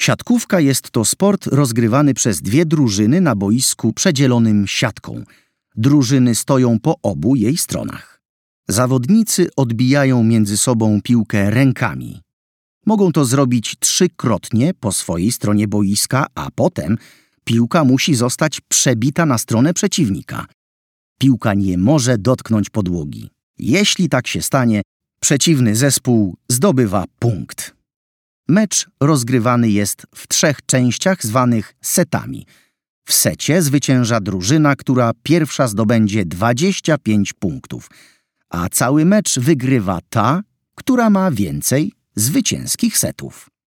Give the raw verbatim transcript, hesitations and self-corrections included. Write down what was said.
Siatkówka jest to sport rozgrywany przez dwie drużyny na boisku przedzielonym siatką. Drużyny stoją po obu jej stronach. Zawodnicy odbijają między sobą piłkę rękami. Mogą to zrobić trzykrotnie po swojej stronie boiska, a potem piłka musi zostać przebita na stronę przeciwnika. Piłka nie może dotknąć podłogi. Jeśli tak się stanie, przeciwny zespół zdobywa punkt. Mecz rozgrywany jest w trzech częściach zwanych setami. W secie zwycięża drużyna, która pierwsza zdobędzie dwadzieścia pięć punktów, a cały mecz wygrywa ta, która ma więcej zwycięskich setów.